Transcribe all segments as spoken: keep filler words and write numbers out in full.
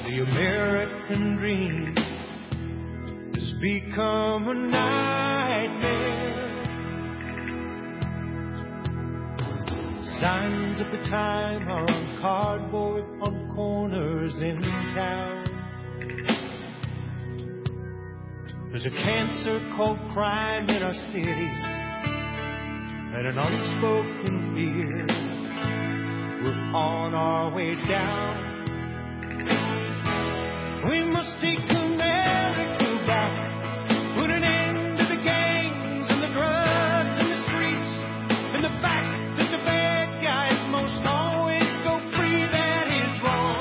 The American dream has become a nightmare. Signs of the time are on cardboard on corners in town. There's a cancer called crime in our cities and an unspoken fear. We're on our way down. We must take America back, put an end to the gangs and the drugs and the streets, and the fact that the bad guys most always go free. That is wrong.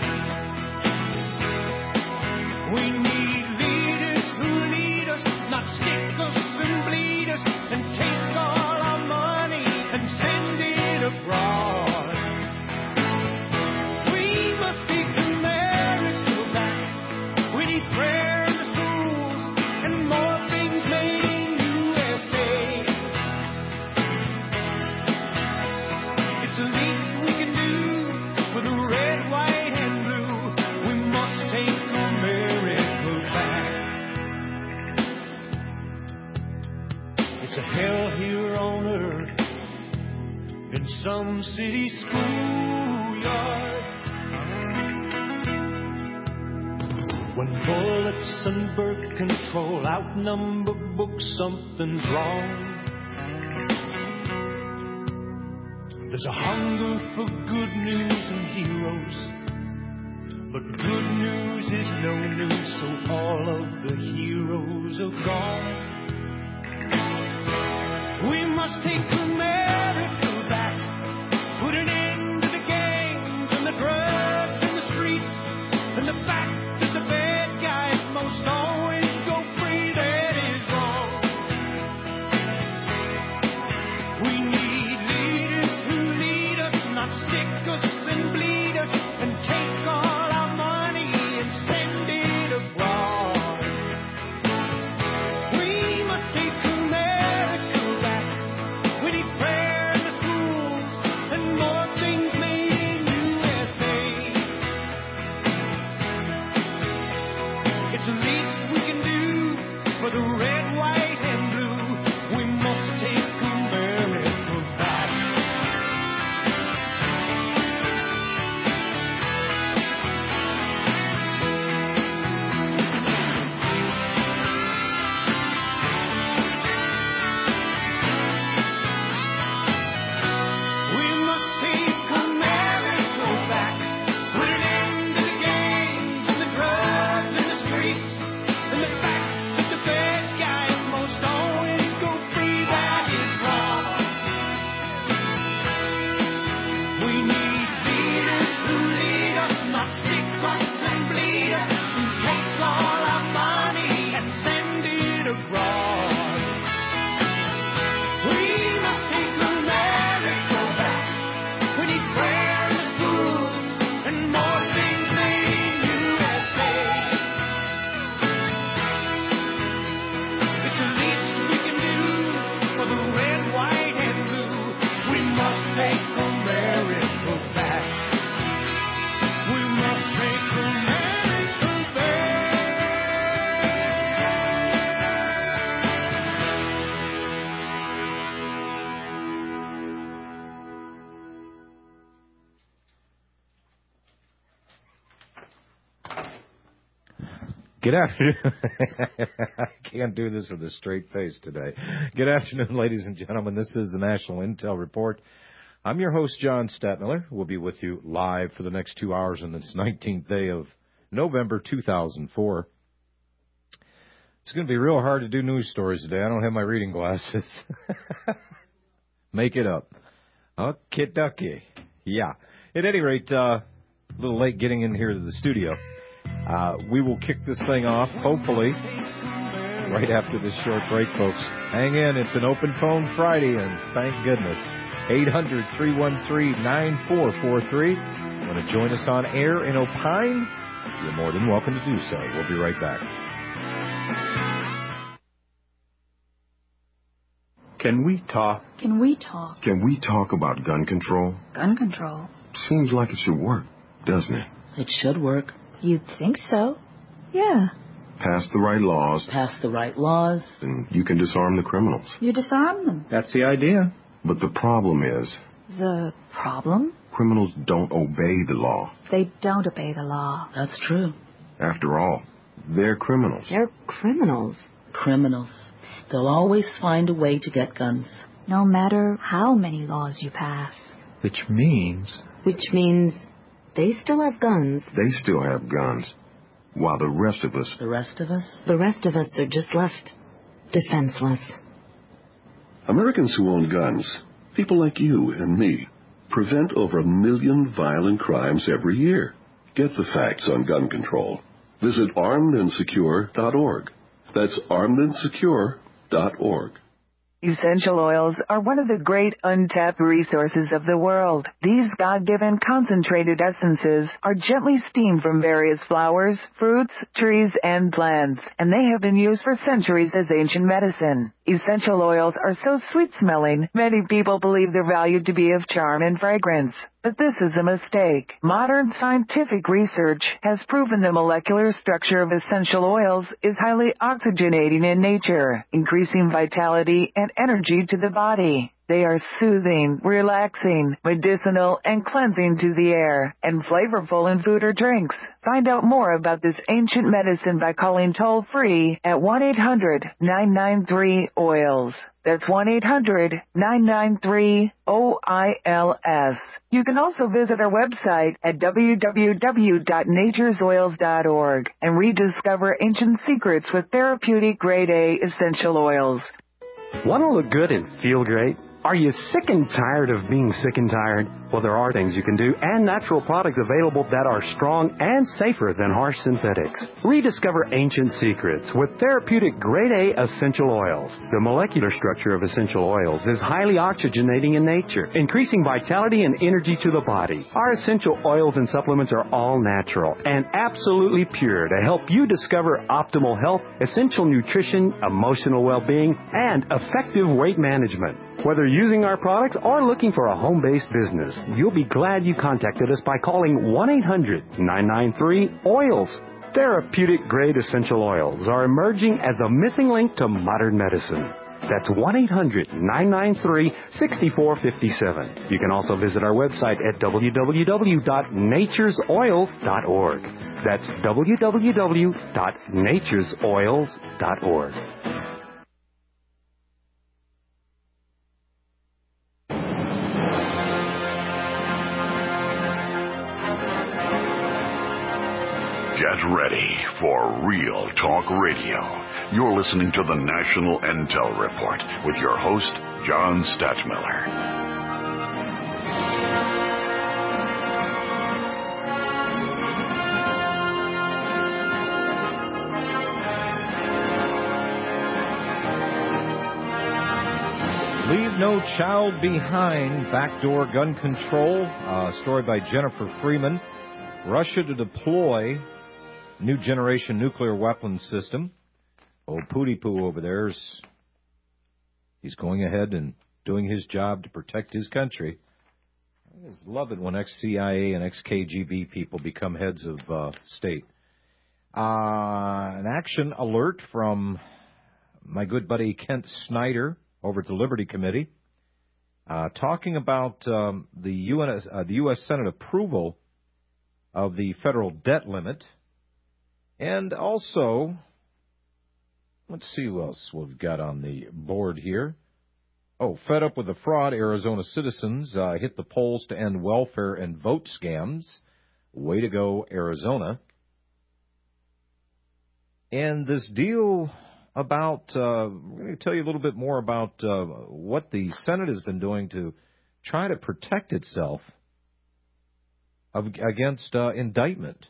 We need leaders who lead us, not stick us and bleed us and take all our money and send it abroad. Prayer in the schools and more things made in U S A. It's the least we can do for the red, white, and blue. We must take America back. It's a hell here on earth in some city schoolyard. When bullets and birth control outnumber books, something's wrong. There's a hunger for good news and heroes, but good news is no news, so all of the heroes are gone. We must take America back, put an end to the gangs and the drugs and the streets, and the fact the bad guys most always go free. That is wrong. We need leaders who lead us, not stick us and bleed us and take all our money and send it abroad. We must take America back. We need prayer in the schools and more things made in U S A. It's the least we can do for the red, white, and blue. We must take America back. We must take America back. Put an end to the gangs and the drugs and the streets, and the fact that the bad guys most always go free. That is wrong. We need leaders who lead us, not stick us and bleed us and take all our money and send it abroad. We must take America back. We need prayer in the schools and more things made in U S A. It's the least we can do for the red, white, and blue. We must take America back. We must take America back. Good afternoon. I can't do this with a straight face today. Good afternoon, ladies and gentlemen. This is the National Intel Report. I'm your host, John Stadtmiller. We'll be with you live for the next two hours on this nineteenth day of November two thousand four. It's going to be real hard to do news stories today. I don't have my reading glasses. Make it up. Okay, ducky. Yeah. At any rate, uh, a little late getting in here to the studio. Uh, we will kick this thing off, hopefully, right after this short break, folks. Hang in. It's an open phone Friday, and thank goodness. eight hundred, three one three, nine four four three. Want to join us on air and opine? You're more than welcome to do so. We'll be right back. Can we talk? Can we talk? Can we talk about gun control? Gun control? Seems like it should work, doesn't it? It should work. You'd think so. Yeah. Pass the right laws, Pass the right laws. and you can disarm the criminals. You disarm them. That's the idea. But the problem is, The problem? criminals don't obey the law. They don't obey the law. That's true. After all, they're criminals. They're criminals. Criminals. They'll always find a way to get guns. No matter how many laws you pass. Which means... Which means they still have guns. They still have guns, while the rest of us... The rest of us? The rest of us are just left defenseless. Americans who own guns, people like you and me, prevent over a million violent crimes every year. Get the facts on gun control. Visit armed and secure dot org. That's armed and secure dot org. Essential oils are one of the great untapped resources of the world. These God-given concentrated essences are gently steamed from various flowers, fruits, trees, and plants, and they have been used for centuries as ancient medicine. Essential oils are so sweet-smelling, many people believe their value to be of charm and fragrance. But this is a mistake. Modern scientific research has proven the molecular structure of essential oils is highly oxygenating in nature, increasing vitality and energy to the body. They are soothing, relaxing, medicinal, and cleansing to the air, and flavorful in food or drinks. Find out more about this ancient medicine by calling toll-free at one eight hundred nine nine three oils. That's one eight hundred nine nine three O I L S. You can also visit our website at w w w dot natures oils dot org and rediscover ancient secrets with therapeutic grade A essential oils. Want to look good and feel great? Are you sick and tired of being sick and tired? Well, there are things you can do and natural products available that are strong and safer than harsh synthetics. Rediscover ancient secrets with therapeutic grade A essential oils. The molecular structure of essential oils is highly oxygenating in nature, increasing vitality and energy to the body. Our essential oils and supplements are all natural and absolutely pure to help you discover optimal health, essential nutrition, emotional well-being, and effective weight management. Whether using our products or looking for a home-based business, you'll be glad you contacted us by calling one eight hundred nine nine three oils. Therapeutic-grade essential oils are emerging as a missing link to modern medicine. That's one eight hundred nine nine three six four five seven. You can also visit our website at w w w dot natures oils dot org. That's w w w dot natures oils dot org. Get ready for Real Talk Radio. You're listening to the National Intel Report with your host, John Stadtmiller. Leave No Child Behind, Backdoor Gun Control, uh, story by Jennifer Freeman. Russia to deploy new generation nuclear weapons system. Old Pooty Poo over there's he's going ahead and doing his job to protect his country. I just love it when ex-C I A and ex-K G B people become heads of uh, state. Uh, an action alert from my good buddy Kent Snyder over at the Liberty Committee, uh, talking about um, the, U N, uh, the U S Senate approval of the federal debt limit. And also, let's see who else we've got on the board here. Oh, fed up with the fraud, Arizona citizens uh, hit the polls to end welfare and vote scams. Way to go, Arizona. And this deal about, uh, we're going to tell you a little bit more about uh, what the Senate has been doing to try to protect itself of, against uh, indictment.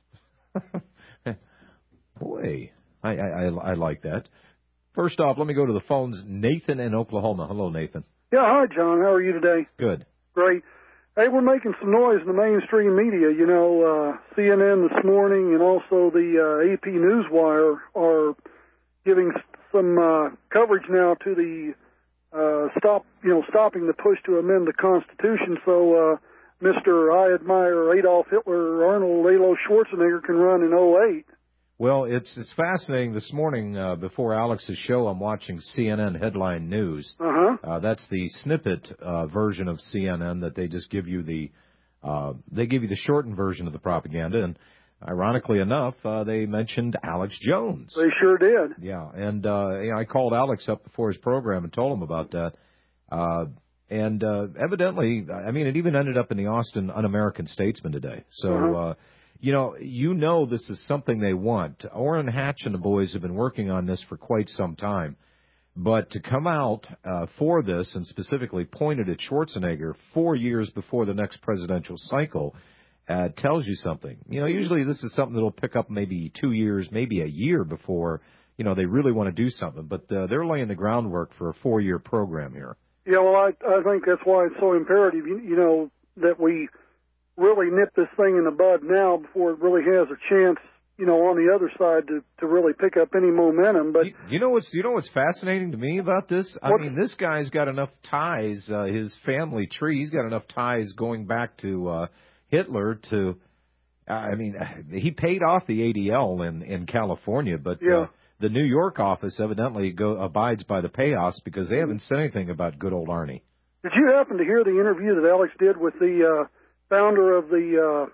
Boy, I, I, I like that. First off, let me go to the phones. Nathan in Oklahoma. Hello, Nathan. Yeah, hi, John. How are you today? Good. Great. Hey, we're making some noise in the mainstream media. You know, uh, C N N this morning and also the uh, A P Newswire are giving some uh, coverage now to the uh, stop, you know, stopping the push to amend the Constitution. So uh, Mister I admire Adolf Hitler, Arnold Alo Schwarzenegger can run in oh eight. Well, it's it's fascinating. This morning, uh, before Alex's show, I'm watching C N N Headline News. Uh-huh. Uh, that's the snippet uh, version of C N N that they just give you the uh, they give you the shortened version of the propaganda. And ironically enough, uh, they mentioned Alex Jones. They sure did. Yeah, and uh, you know, I called Alex up before his program and told him about that. Uh, and uh, evidently, I mean, it even ended up in the Austin Un-American Statesman today. So. Uh-huh. Uh, You know, you know this is something they want. Orrin Hatch and the boys have been working on this for quite some time. But to come out uh, for this and specifically pointed at Schwarzenegger four years before the next presidential cycle uh, tells you something. You know, usually this is something that will pick up maybe two years, maybe a year before, you know, they really want to do something. But uh, they're laying the groundwork for a four-year program here. Yeah, well, I, I think that's why it's so imperative, you, you know, that we really nip this thing in the bud now before it really has a chance, you know, on the other side to, to really pick up any momentum. But you, you know what's you know what's fascinating to me about this? I what, mean, this guy's got enough ties. Uh, his family tree. He's got enough ties going back to uh, Hitler. To, uh, I mean, he paid off the A D L in in California, but yeah. uh, the New York office evidently go, abides by the payoffs because they haven't said anything about good old Arnie. Did you happen to hear the interview that Alex did with the uh, founder of the uh,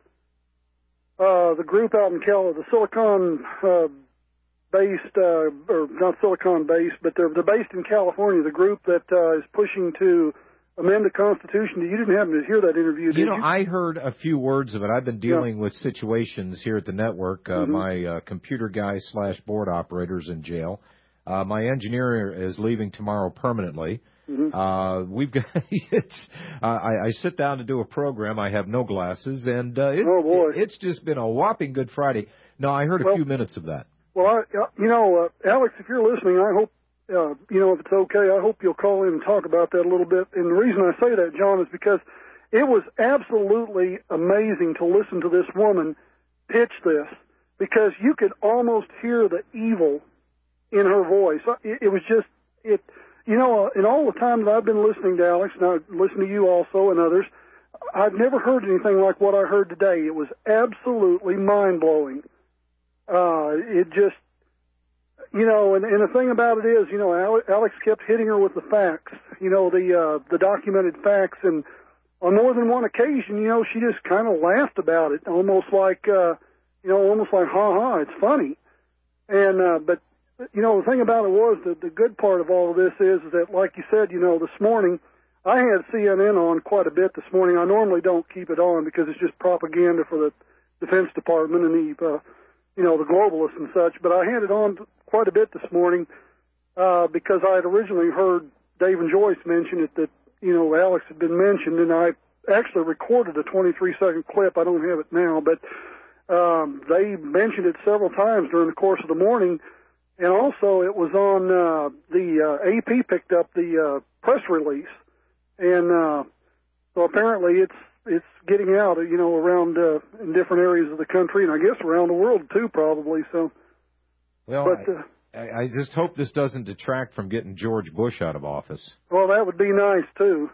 uh, the group out in Cal, the Silicon uh, based, uh, or not Silicon based, but they're, they're based in California. The group that uh, is pushing to amend the Constitution. You didn't happen to hear that interview, did you? know, you? I heard a few words of it. I've been dealing yeah. with situations here at the network. Uh, mm-hmm. My uh, computer guy slash board operator's in jail. Uh, my engineer is leaving tomorrow permanently. Mm-hmm. Uh, we've got, it's, uh, I, I sit down to do a program. I have no glasses, and uh, it's, oh boy. it's just been a whopping Good Friday. No, I heard a well, few minutes of that. Well, I, you know, uh, Alex, if you're listening, I hope, uh, you know, if it's okay, I hope you'll call in and talk about that a little bit. And the reason I say that, John, is because it was absolutely amazing to listen to this woman pitch this, because you could almost hear the evil in her voice. It, it was just, it... You know, in all the time that I've been listening to Alex, and I listen to you also and others, I've never heard anything like what I heard today. It was absolutely mind-blowing. Uh, it just, you know, and, and the thing about it is, you know, Alex kept hitting her with the facts, you know, the uh, the documented facts, and on more than one occasion, you know, she just kind of laughed about it, almost like, uh, you know, almost like, ha-ha, it's funny. And, uh, but, you know, the thing about it was that the good part of all of this is that, like you said, you know, this morning, I had C N N on quite a bit this morning. I normally don't keep it on because it's just propaganda for the Defense Department and the, uh, you know, the globalists and such. But I had it on quite a bit this morning uh, because I had originally heard Dave and Joyce mention it, that, you know, Alex had been mentioned, and I actually recorded a twenty-three second clip. I don't have it now, but um, they mentioned it several times during the course of the morning. And also, it was on uh, the uh, A P picked up the uh, press release, and uh, so apparently it's it's getting out, you know, around uh, in different areas of the country, and I guess around the world too, probably. So, well, but, uh, I, I just hope this doesn't detract from getting George Bush out of office. Well, that would be nice too.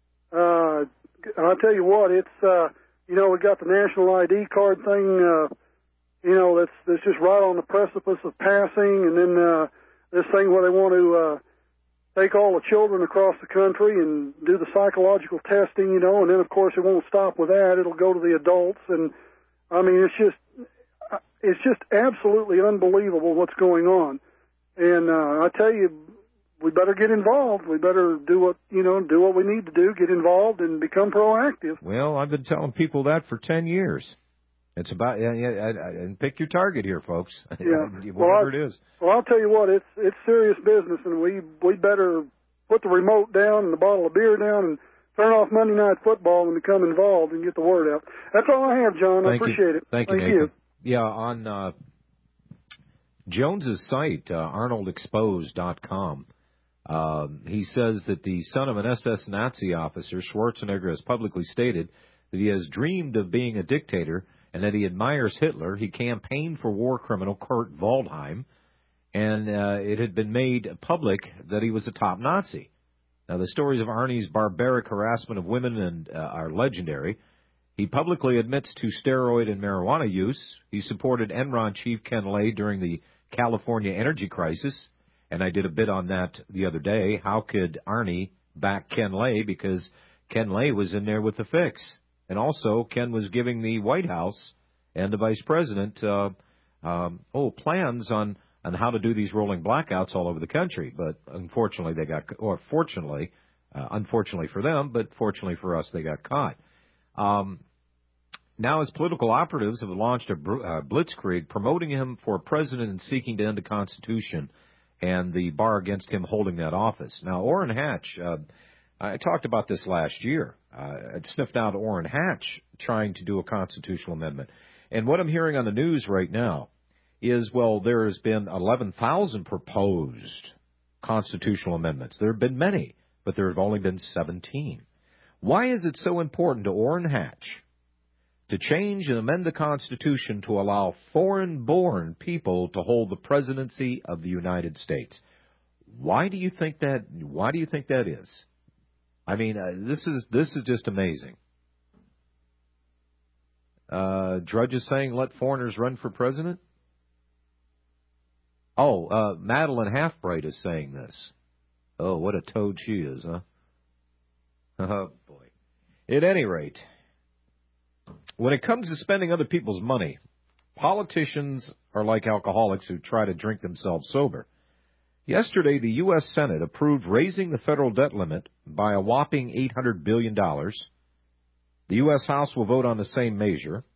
Uh, I'll tell you what, it's uh, you know, we got the national I D card thing. Uh, You know, that's that's just right on the precipice of passing, and then uh, this thing where they want to uh, take all the children across the country and do the psychological testing, you know, and then, of course, it won't stop with that. It'll go to the adults, and, I mean, it's just it's just absolutely unbelievable what's going on. And uh, I tell you, we better get involved. We better do what, you know, do what we need to do, get involved and become proactive. Well, I've been telling people that for ten years. It's about, yeah, yeah, and pick your target here, folks. Yeah. Whatever well, I, it is. Well, I'll tell you what, it's it's serious business, and we we better put the remote down and the bottle of beer down and turn off Monday Night Football and become involved and get the word out. That's all I have, John. Thank I appreciate you. it. Thank you, Thank Nathan. you. Yeah, on uh, Jones's site, uh, arnold exposed dot com, uh, he says that the son of an S S Nazi officer, Schwarzenegger, has publicly stated that he has dreamed of being a dictator and that he admires Hitler. He campaigned for war criminal Kurt Waldheim, and uh, it had been made public that he was a top Nazi. Now, the stories of Arnie's barbaric harassment of women and uh, are legendary. He publicly admits to steroid and marijuana use. He supported Enron chief Ken Lay during the California energy crisis, and I did a bit on that the other day. How could Arnie back Ken Lay? Because Ken Lay was in there with the fix. And also, Ken was giving the White House and the vice president, uh, um, oh, plans on, on how to do these rolling blackouts all over the country. But unfortunately, they got, or fortunately, uh, unfortunately for them, but fortunately for us, they got caught. Um, now his political operatives have launched a uh, blitzkrieg promoting him for president and seeking to end the Constitution and the bar against him holding that office. Now, Orrin Hatch, uh, I talked about this last year. Uh, I'd sniffed out Orrin Hatch trying to do a constitutional amendment. And what I'm hearing on the news right now is, well, there has been eleven thousand proposed constitutional amendments. There have been many, but there have only been seventeen. Why is it so important to Orrin Hatch to change and amend the Constitution to allow foreign-born people to hold the presidency of the United States? Why do you think that? Why do you think that is? I mean, uh, this is this is just amazing. Uh, Drudge is saying, let foreigners run for president? Oh, uh, Madeline Halfbright is saying this. Oh, what a toad she is, huh? Oh, boy. At any rate, when it comes to spending other people's money, politicians are like alcoholics who try to drink themselves sober. Yesterday, the U S Senate approved raising the federal debt limit by a whopping eight hundred billion dollars. The U S House will vote on the same measure.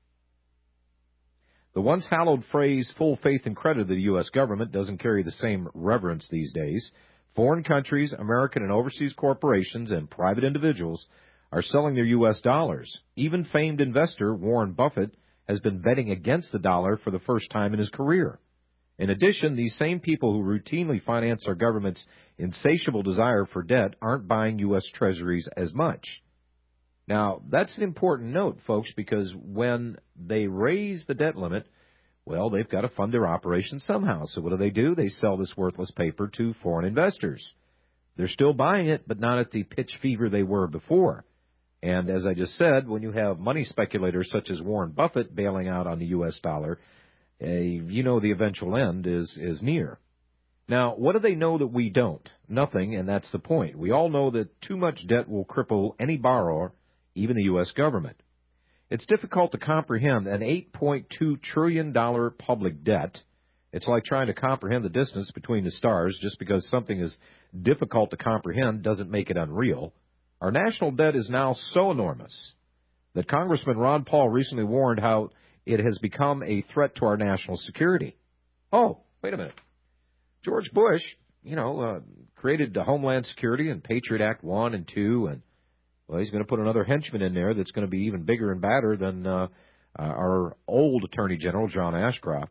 The once hallowed phrase, full faith and credit of the U S government, doesn't carry the same reverence these days. Foreign countries, American and overseas corporations, and private individuals are selling their U S dollars. Even famed investor Warren Buffett has been betting against the dollar for the first time in his career. In addition, these same people who routinely finance our government's insatiable desire for debt aren't buying U S treasuries as much. Now, that's an important note, folks, because when they raise the debt limit, well, they've got to fund their operations somehow. So what do they do? They sell this worthless paper to foreign investors. They're still buying it, but not at the pitch fever they were before. And as I just said, when you have money speculators such as Warren Buffett bailing out on the U S dollar, uh, you know the eventual end is, is near. Now, what do they know that we don't? Nothing, and that's the point. We all know that too much debt will cripple any borrower, even the U S government. It's difficult to comprehend an eight point two trillion dollars public debt. It's like trying to comprehend the distance between the stars. Just because something is difficult to comprehend doesn't make it unreal. Our national debt is now so enormous that Congressman Ron Paul recently warned how it has become a threat to our national security. Oh, wait a minute. George Bush, you know, uh, created the Homeland Security and Patriot Act one and two, and well, he's going to put another henchman in there that's going to be even bigger and badder than uh, uh, our old Attorney General, John Ashcroft.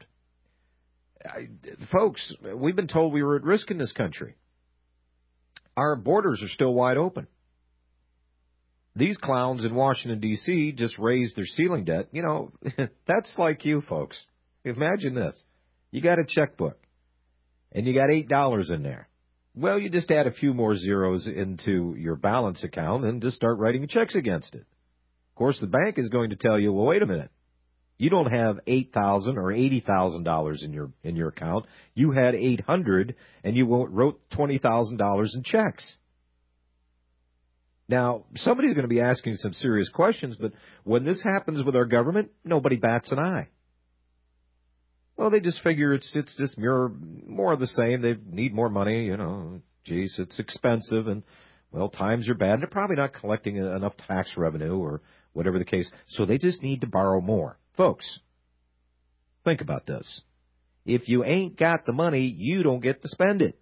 I, folks, we've been told we were at risk in this country. Our borders are still wide open. These clowns in Washington, D C just raised their ceiling debt. You know, that's like you, folks. Imagine this. You got a checkbook, and you got eight dollars in there. Well, you just add a few more zeros into your balance account and just start writing checks against it. Of course, the bank is going to tell you, well, wait a minute. You don't have eight thousand dollars or eighty thousand dollars in your in your account. You had eight hundred dollars, and you wrote twenty thousand dollars in checks. Now, somebody's going to be asking some serious questions, but when this happens with our government, nobody bats an eye. Well, they just figure it's it's just more, more of the same. They need more money, you know. Geez, it's expensive, and, well, times are bad. And they're probably not collecting enough tax revenue or whatever the case. So they just need to borrow more. Folks, think about this. If you ain't got the money, you don't get to spend it.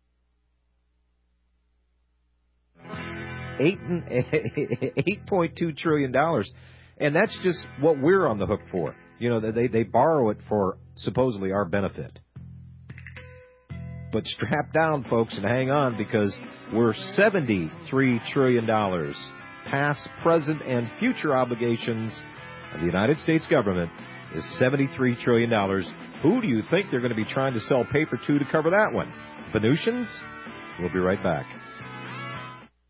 eight point two trillion dollars. And that's just what we're on the hook for. You know, they, they borrow it for supposedly our benefit. But strap down, folks, and hang on, because we're seventy-three trillion dollars past, present, and future obligations of the United States government is seventy-three trillion dollars. Who do you think they're going to be trying to sell paper to to cover that one? Venusians? We'll be right back.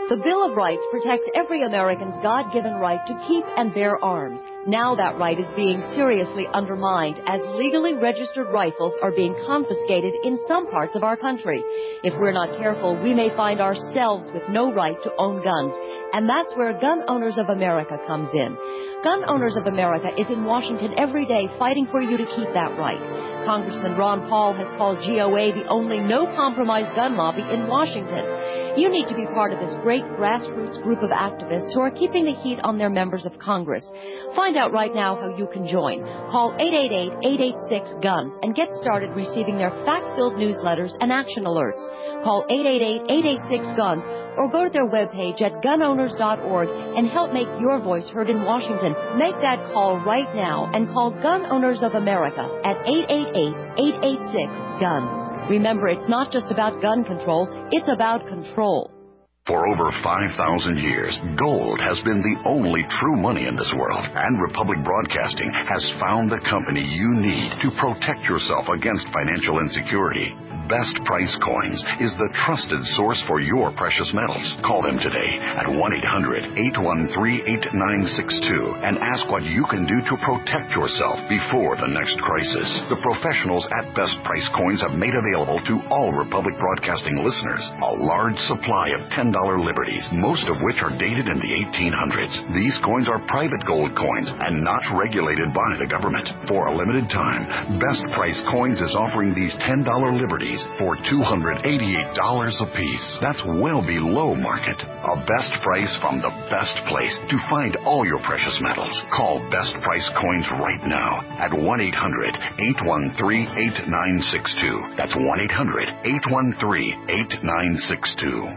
The Bill of Rights protects every American's God-given right to keep and bear arms. Now that right is being seriously undermined as legally registered rifles are being confiscated in some parts of our country. If we're not careful, we may find ourselves with no right to own guns. And that's where Gun Owners of America comes in. Gun Owners of America is in Washington every day fighting for you to keep that right. Congressman Ron Paul has called G O A the only no-compromise gun lobby in Washington. You need to be part of this great grassroots group of activists who are keeping the heat on their members of Congress. Find out right now how you can join. Call eight eight eight, eight eight six, GUNS and get started receiving their fact-filled newsletters and action alerts. Call eight eight eight, eight eight six, GUNS or go to their webpage at gun owners dot org and help make your voice heard in Washington. Make that call right now and call Gun Owners of America at eight eight eight, eight eight six, GUNS. Remember, it's not just about gun control, it's about control. For over five thousand years, gold has been the only true money in this world, and Republic Broadcasting has found the company you need to protect yourself against financial insecurity. Best Price Coins is the trusted source for your precious metals. Call them today at one eight hundred, eight one three, eight nine six two and ask what you can do to protect yourself before the next crisis. The professionals at Best Price Coins have made available to all Republic Broadcasting listeners a large supply of ten dollar liberties, most of which are dated in the eighteen hundreds. These coins are private gold coins and not regulated by the government. For a limited time, Best Price Coins is offering these ten dollar liberties for two hundred eighty-eight dollars a piece. That's well below market. A best price from the best place to find all your precious metals. Call Best Price Coins right now at one eight hundred, eight one three, eight nine six two. That's one eight hundred, eight one three, eight nine six two.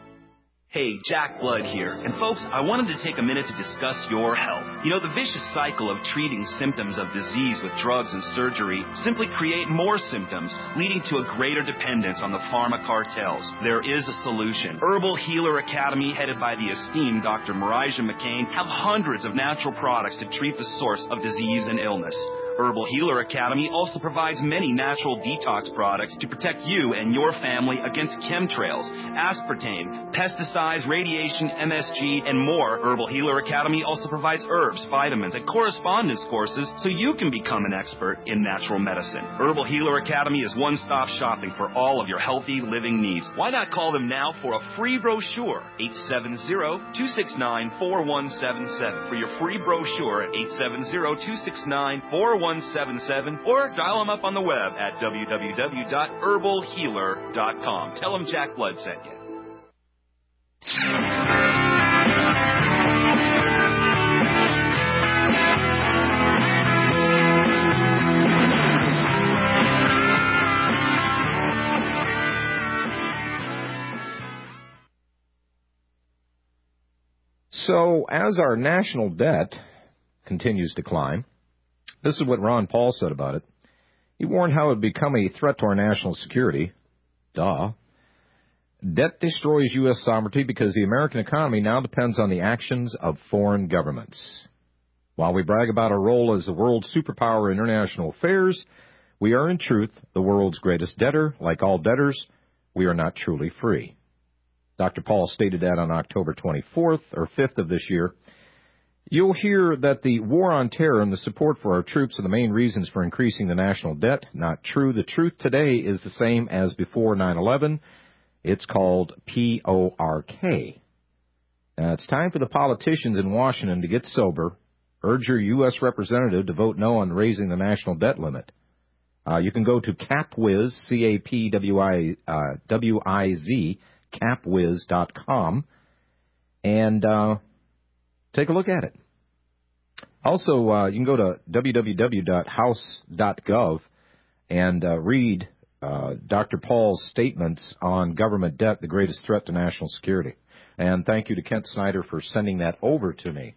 Hey, Jack Blood here. And folks, I wanted to take a minute to discuss your health. You know, the vicious cycle of treating symptoms of disease with drugs and surgery simply create more symptoms, leading to a greater dependence on the pharma cartels. There is a solution. Herbal Healer Academy, headed by the esteemed Doctor Marijah McCain, have hundreds of natural products to treat the source of disease and illness. Herbal Healer Academy also provides many natural detox products to protect you and your family against chemtrails, aspartame, pesticides, radiation, M S G, and more. Herbal Healer Academy also provides herbs, vitamins, and correspondence courses so you can become an expert in natural medicine. Herbal Healer Academy is one-stop shopping for all of your healthy living needs. Why not call them now for a free brochure? eight seven zero, two six nine, four one seven seven for your free brochure at eight seven zero, two six nine, four one seven seven or dial them up on the web at w w w dot herbal healer dot com. Tell them Jack Blood sent you. So, as our national debt continues to climb, this is what Ron Paul said about it. He warned how it would become a threat to our national security. Duh. Debt destroys U S sovereignty because the American economy now depends on the actions of foreign governments. While we brag about our role as the world superpower in international affairs, we are in truth the world's greatest debtor. Like all debtors, we are not truly free. Doctor Paul stated that on October twenty-fourth or fifth of this year. You'll hear that the war on terror and the support for our troops are the main reasons for increasing the national debt. Not true. The truth today is the same as before nine eleven. It's called P O R K. Now, it's time for the politicians in Washington to get sober. Urge your U S representative to vote no on raising the national debt limit. Uh, you can go to CapWiz, C A P W I Z, capwiz dot com, and uh, take a look at it. Also, uh, you can go to w w w dot house dot gov and uh, read uh, Doctor Paul's statements on government debt, the greatest threat to national security. And thank you to Kent Snyder for sending that over to me.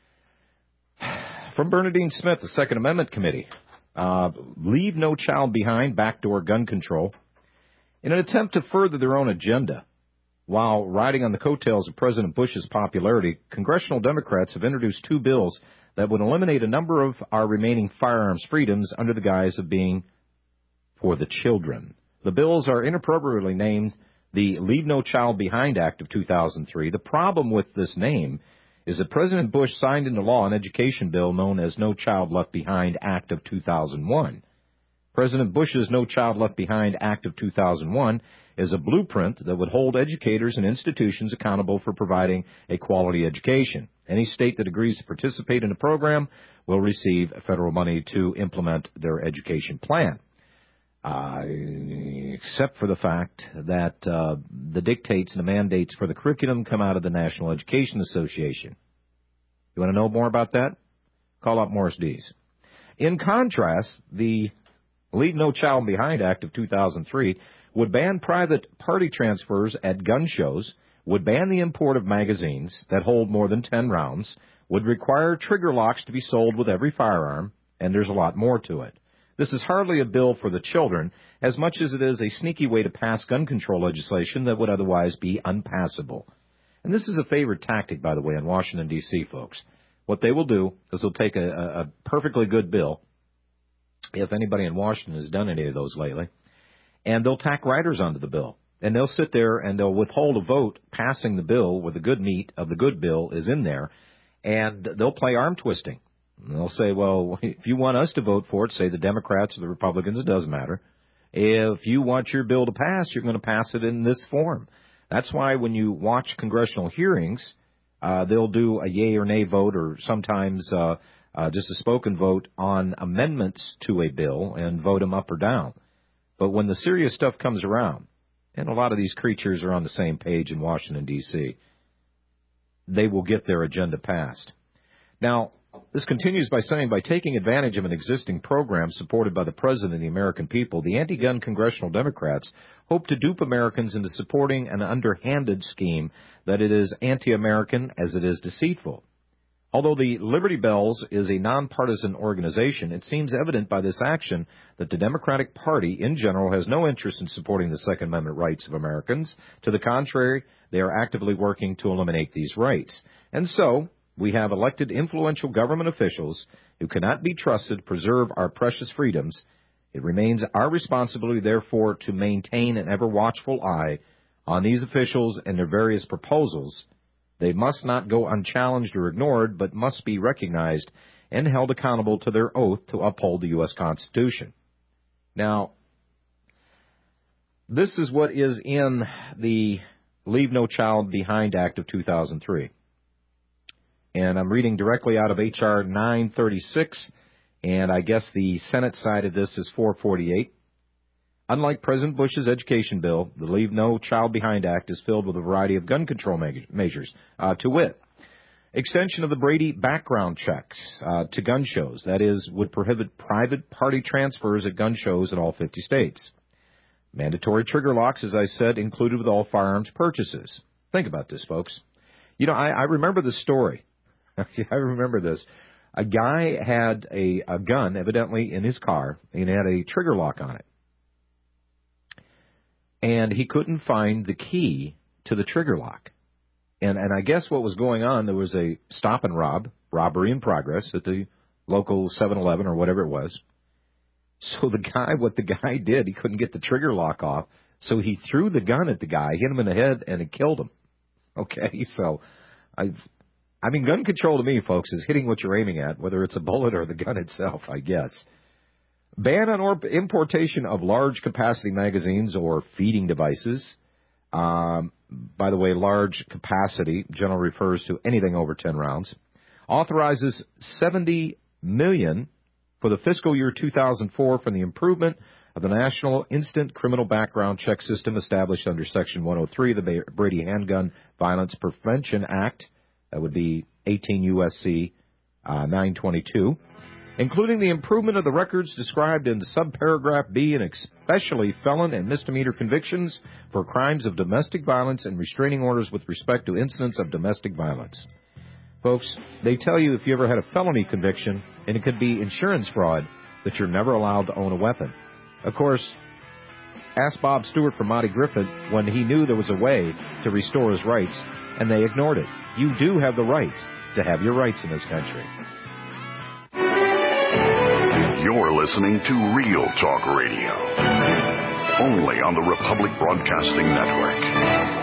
From Bernadine Smith, the Second Amendment Committee. Uh, leave no child behind, backdoor gun control. In an attempt to further their own agenda, while riding on the coattails of President Bush's popularity, congressional Democrats have introduced two bills that would eliminate a number of our remaining firearms freedoms under the guise of being for the children. The bills are inappropriately named the Leave No Child Behind Act of two thousand three. The problem with this name is that President Bush signed into law an education bill known as No Child Left Behind Act of two thousand one. President Bush's No Child Left Behind Act of two thousand one is a blueprint that would hold educators and institutions accountable for providing a quality education. Any state that agrees to participate in the program will receive federal money to implement their education plan, uh, except for the fact that uh, the dictates and the mandates for the curriculum come out of the National Education Association. You want to know more about that? Call up Morris Dees. In contrast, the Leave No Child Behind Act of two thousand three would ban private party transfers at gun shows, would ban the import of magazines that hold more than ten rounds, would require trigger locks to be sold with every firearm, and there's a lot more to it. This is hardly a bill for the children as much as it is a sneaky way to pass gun control legislation that would otherwise be unpassable. And this is a favorite tactic, by the way, in Washington, D C, folks. What they will do is they'll take a, a perfectly good bill, if anybody in Washington has done any of those lately, and they'll tack riders onto the bill. And they'll sit there and they'll withhold a vote passing the bill where the good meat of the good bill is in there, and they'll play arm twisting. And they'll say, well, if you want us to vote for it, say the Democrats or the Republicans, it doesn't matter. If you want your bill to pass, you're going to pass it in this form. That's why when you watch congressional hearings, uh, they'll do a yay or nay vote, or sometimes uh, uh, just a spoken vote on amendments to a bill and vote them up or down. But when the serious stuff comes around, and a lot of these creatures are on the same page in Washington, D C, they will get their agenda passed. Now, this continues by saying, by taking advantage of an existing program supported by the President and the American people, the anti-gun congressional Democrats hope to dupe Americans into supporting an underhanded scheme that it is anti-American as it is deceitful. Although the Liberty Bells is a nonpartisan organization, it seems evident by this action that the Democratic Party in general has no interest in supporting the Second Amendment rights of Americans. To the contrary, they are actively working to eliminate these rights. And so, we have elected influential government officials who cannot be trusted to preserve our precious freedoms. It remains our responsibility, therefore, to maintain an ever-watchful eye on these officials and their various proposals. They must not go unchallenged or ignored, but must be recognized and held accountable to their oath to uphold the U S Constitution. Now, this is what is in the Leave No Child Behind Act of two thousand three. And I'm reading directly out of H R nine thirty-six, and I guess the Senate side of this is four forty-eight. Unlike President Bush's education bill, the Leave No Child Behind Act is filled with a variety of gun control measures, uh, to wit, extension of the Brady background checks uh, to gun shows, that is, would prohibit private party transfers at gun shows in all fifty states. Mandatory trigger locks, as I said, included with all firearms purchases. Think about this, folks. You know, I, I remember the story. I remember this. A guy had a, a gun, evidently, in his car, and it had a trigger lock on it. And he couldn't find the key to the trigger lock. And and I guess what was going on, there was a stop and rob, robbery in progress at the local seven eleven or whatever it was. So the guy, what the guy did, he couldn't get the trigger lock off, so he threw the gun at the guy, hit him in the head, and it killed him. Okay, so I I mean, gun control to me, folks, is hitting what you're aiming at, whether it's a bullet or the gun itself, I guess. Ban on or- importation of large-capacity magazines or feeding devices. Um, by the way, large capacity generally refers to anything over ten rounds. Authorizes seventy million dollars for the fiscal year two thousand four from the improvement of the National Instant Criminal Background Check System established under Section one oh three of the Brady Handgun Violence Prevention Act. That would be eighteen U S C uh, nine twenty-two. Including the improvement of the records described in subparagraph B, and especially felon and misdemeanor convictions for crimes of domestic violence and restraining orders with respect to incidents of domestic violence. Folks, they tell you if you ever had a felony conviction, and it could be insurance fraud, that you're never allowed to own a weapon. Of course, ask Bob Stewart from Monty Griffith when he knew there was a way to restore his rights, and they ignored it. You do have the right to have your rights in this country. You're listening to Real Talk Radio. only on the Republic Broadcasting Network.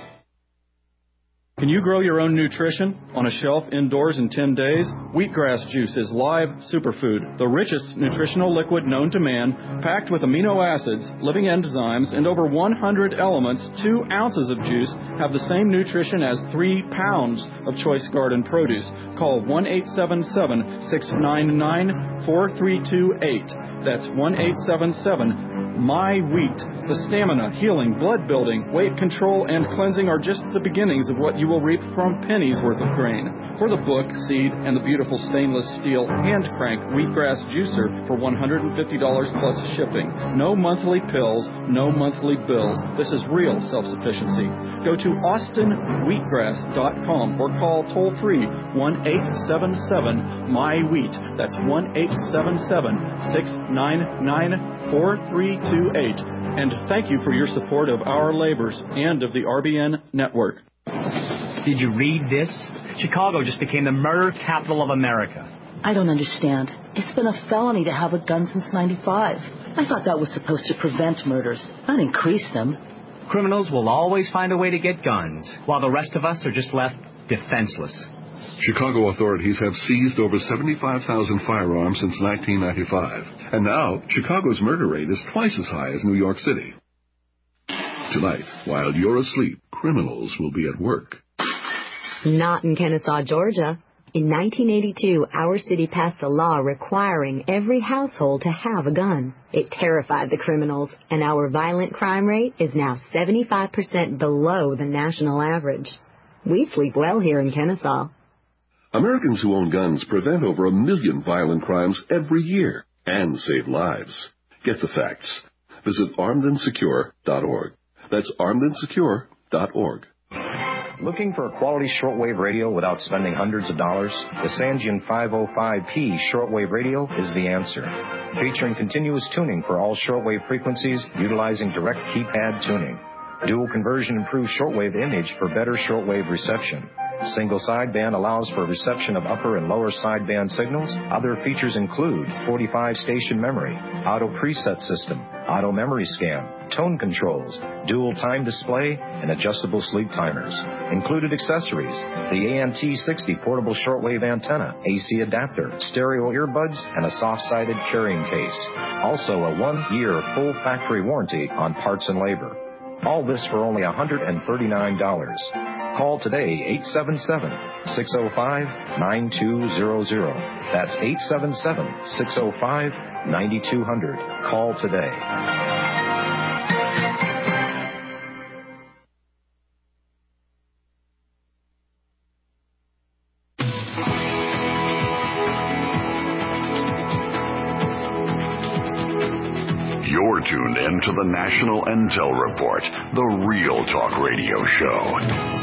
Can you grow your own nutrition on a shelf indoors in ten days? Wheatgrass juice is live superfood, the richest nutritional liquid known to man, packed with amino acids, living enzymes, and over one hundred elements. Two ounces of juice have the same nutrition as three pounds of choice garden produce. Call one eight seven seven, six nine nine, four three two eight. That's one eight seven seven, My Wheat. The stamina, healing, blood building, weight control, and cleansing are just the beginnings of what you will reap from pennies worth of grain. For the book, seed, and the beautiful stainless steel hand crank wheatgrass juicer for one hundred fifty dollars plus shipping. No monthly pills, no monthly bills. This is real self-sufficiency. Go to austin wheatgrass dot com or call toll free one eight seven seven, M Y wheat. That's one eight seven seven, six nine nine, four three two eight. And thank you for your support of our labors and of the R B N network. Did you read this? Chicago just became the murder capital of America. I don't understand. It's been a felony to have a gun since ninety-five. I thought that was supposed to prevent murders, not increase them. Criminals will always find a way to get guns, while the rest of us are just left defenseless. Chicago authorities have seized over seventy-five thousand firearms since nineteen ninety-five. And now, Chicago's murder rate is twice as high as New York City. Tonight, while you're asleep, criminals will be at work. Not in Kennesaw, Georgia. In nineteen eighty-two, our city passed a law requiring every household to have a gun. It terrified the criminals, and our violent crime rate is now seventy-five percent below the national average. We sleep well here in Kennesaw. Americans who own guns prevent over a million violent crimes every year and save lives. Get the facts. Visit armed and secure dot org. That's armed and secure dot org. Looking for a quality shortwave radio without spending hundreds of dollars? The Sangean five oh five P shortwave radio is the answer. Featuring continuous tuning for all shortwave frequencies utilizing direct keypad tuning. Dual conversion improves shortwave image for better shortwave reception. Single sideband allows for reception of upper and lower sideband signals. Other features include forty-five station memory, auto preset system, auto memory scan, tone controls, dual time display, and adjustable sleep timers. Included accessories: the A N T sixty portable shortwave antenna, A C adapter, stereo earbuds, and a soft-sided carrying case. Also a one-year full factory warranty on parts and labor. All this for only one hundred thirty-nine dollars. Call today, eight seven seven, six oh five, nine two zero zero. That's eight seven seven, six oh five, nine two zero zero. Call today. You're tuned in to the National Intel Report, the Real Talk Radio Show.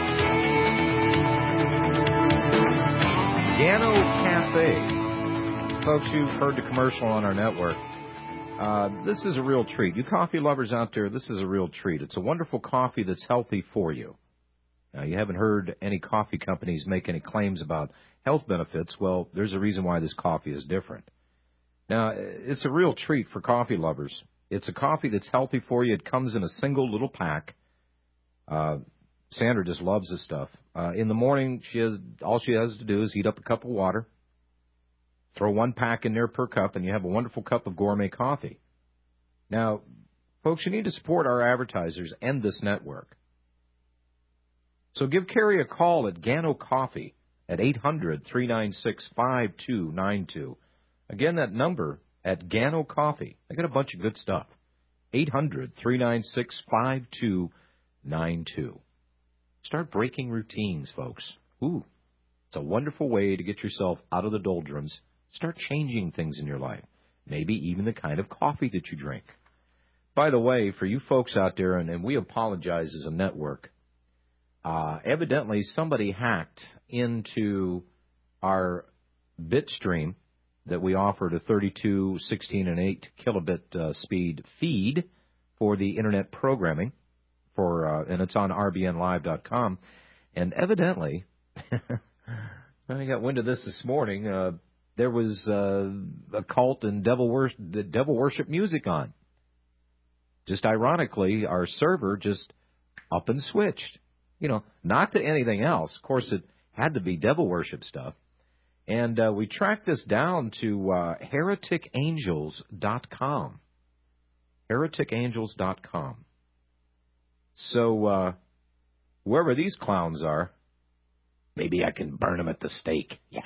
Gano Cafe. Folks, you've heard the commercial on our network. Uh, this is a real treat. You coffee lovers out there, this is a real treat. It's a wonderful coffee that's healthy for you. Now, you haven't heard any coffee companies make any claims about health benefits. Well, there's a reason why this coffee is different. Now, it's a real treat for coffee lovers. It's a coffee that's healthy for you. It comes in a single little pack. Uh, Sandra just loves this stuff. Uh, in the morning, she has all she has to do is heat up a cup of water, throw one pack in there per cup, and you have a wonderful cup of gourmet coffee. Now, folks, you need to support our advertisers and this network. So give Carrie a call at Gano Coffee at eight hundred, three nine six, five two nine two. Again, that number at Gano Coffee. They got a bunch of good stuff. eight hundred, three nine six, five two nine two. Start breaking routines, folks. Ooh, it's a wonderful way to get yourself out of the doldrums. Start changing things in your life, maybe even the kind of coffee that you drink. By the way, for you folks out there, and, and we apologize as a network, uh, evidently somebody hacked into our bit stream that we offered a thirty-two, sixteen, and eight kilobit uh, speed feed for the Internet programming. For uh, and it's on R B N live dot com, and evidently, I got wind of this this morning. Uh, there was uh, occult and devil worship, devil worship music on. Just ironically, our server just up and switched. You know, not to anything else. Of course, it had to be devil worship stuff. And uh, we tracked this down to uh, heretic angels dot com. heretic angels dot com. So, uh, whoever these clowns are, maybe I can burn them at the stake. Yeah.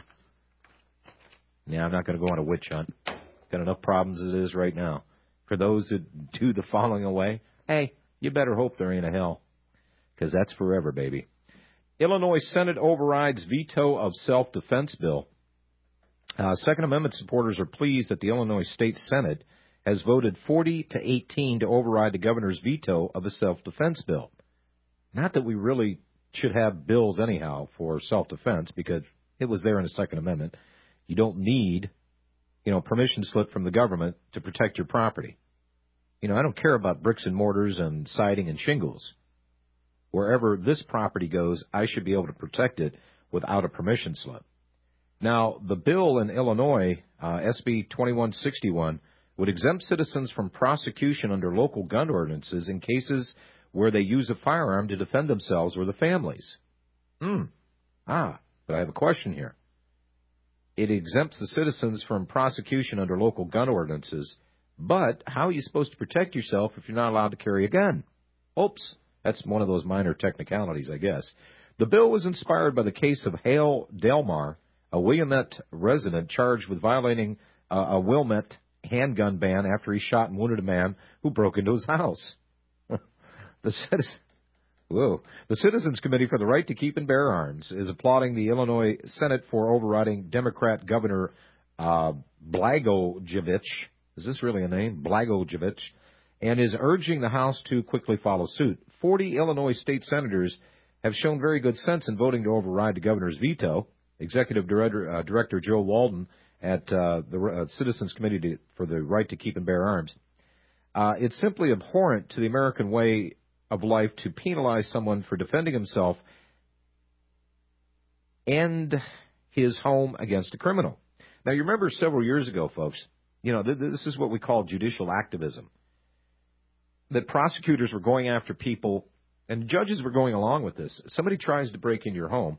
Yeah, I'm not going to go on a witch hunt. Got enough problems as it is right now. For those that do the falling away, hey, you better hope there ain't a hell. Because that's forever, baby. Illinois Senate overrides veto of self-defense bill. Uh, Second Amendment supporters are pleased that the Illinois State Senate has voted forty to eighteen to override the governor's veto of a self-defense bill. Not that we really should have bills anyhow for self-defense, because it was there in the Second Amendment. You don't need, you know, permission slip from the government to protect your property. You know, I don't care about bricks and mortars and siding and shingles. Wherever this property goes, I should be able to protect it without a permission slip. Now, the bill in Illinois, uh, S B twenty-one sixty-one, would exempt citizens from prosecution under local gun ordinances in cases where they use a firearm to defend themselves or the families. Hmm. Ah, but I have a question here. It exempts the citizens from prosecution under local gun ordinances, but how are you supposed to protect yourself if you're not allowed to carry a gun? Oops. That's one of those minor technicalities, I guess. The bill was inspired by the case of Hale Delmar, a Wilmette resident charged with violating uh, a Wilmette handgun ban after he shot and wounded a man who broke into his house. the, citizen, whoa. the Citizens Committee for the Right to Keep and Bear Arms is applauding the Illinois Senate for overriding Democrat Governor uh, Blagojevich. Is this really a name? Blagojevich. And is urging the House to quickly follow suit. Forty Illinois state senators have shown very good sense in voting to override the governor's veto. Executive Director, uh, Director Joe Walden at uh, the uh, Citizens Committee to, for the Right to Keep and Bear Arms. Uh, it's simply abhorrent to the American way of life to penalize someone for defending himself and his home against a criminal. Now, you remember several years ago, folks, you know, th- this is what we call judicial activism. That prosecutors were going after people, and judges were going along with this. Somebody tries to break into your home.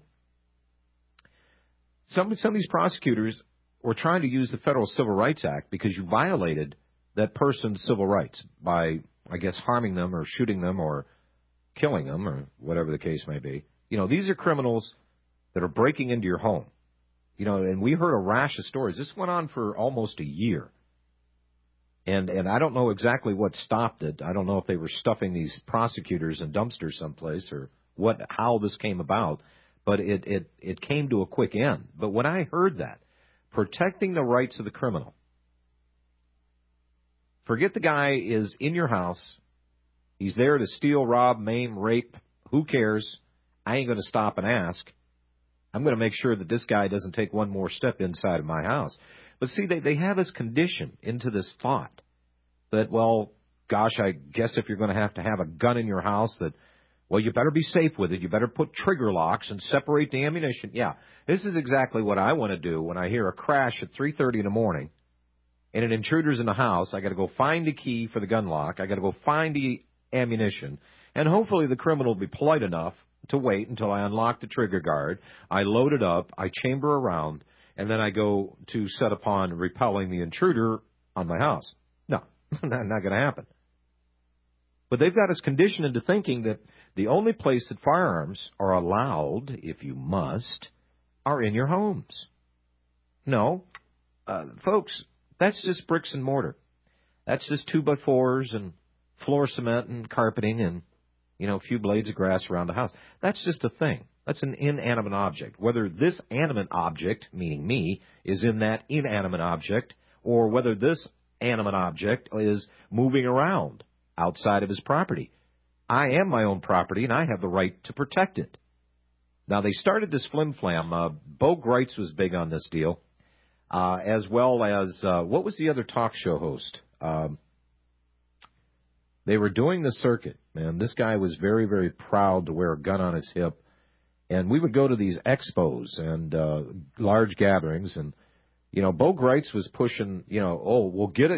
Some, some of these prosecutors were trying to use the Federal Civil Rights Act because you violated that person's civil rights by, I guess, harming them or shooting them or killing them or whatever the case may be. You know, these are criminals that are breaking into your home. You know, and we heard a rash of stories. This went on for almost a year. And and I don't know exactly what stopped it. I don't know if they were stuffing these prosecutors in dumpsters someplace or what how this came about. But it, it, it came to a quick end. But when I heard that, protecting the rights of the criminal, forget the guy is in your house. He's there to steal, rob, maim, rape. Who cares? I ain't going to stop and ask. I'm going to make sure that this guy doesn't take one more step inside of my house. But see, they, they have us conditioned into this thought that, well, gosh, I guess if you're going to have to have a gun in your house, that, well, you better be safe with it. You better put trigger locks and separate the ammunition. Yeah, this is exactly what I want to do when I hear a crash at three thirty in the morning and an intruder's in the house. I got to go find the key for the gun lock. I got to go find the ammunition. And hopefully the criminal will be polite enough to wait until I unlock the trigger guard. I load it up. I chamber around. And then I go to set upon repelling the intruder on my house. No, not, not going to happen. But they've got us conditioned into thinking that the only place that firearms are allowed, if you must, are in your homes. No, uh, folks, that's just bricks and mortar. That's just two by fours and floor cement and carpeting and, you know, a few blades of grass around the house. That's just a thing. That's an inanimate object. Whether this animate object, meaning me, is in that inanimate object, or whether this animate object is moving around outside of his property. I am my own property, and I have the right to protect it. Now, they started this flim-flam. Uh, Bo Greitz was big on this deal, uh, as well as, uh, what was the other talk show host? Um, they were doing the circuit, man. This guy was very, very proud to wear a gun on his hip. And we would go to these expos and uh, large gatherings, and, you know, Bo Greitz was pushing, you know, oh, well, get a,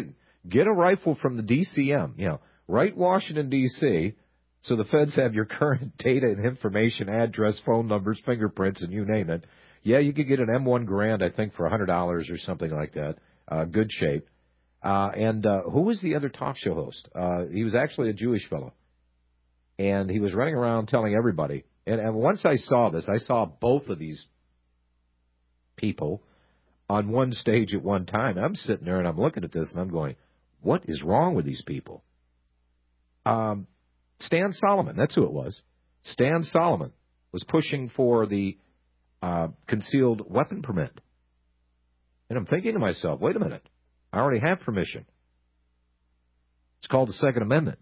Get a rifle from the D C M, you know, right Washington, D C, so the feds have your current data and information, address, phone numbers, fingerprints, and you name it. Yeah, you could get an M one Garand, I think, for one hundred dollars or something like that. Uh, good shape. Uh, and uh, who was the other talk show host? Uh, he was actually a Jewish fellow. And he was running around telling everybody. And, and once I saw this, I saw both of these people on one stage at one time. I'm sitting there and I'm looking at this and I'm going, what is wrong with these people? Um, Stan Solomon, that's who it was. Stan Solomon was pushing for the uh, concealed weapon permit. And I'm thinking to myself, wait a minute, I already have permission. It's called the Second Amendment.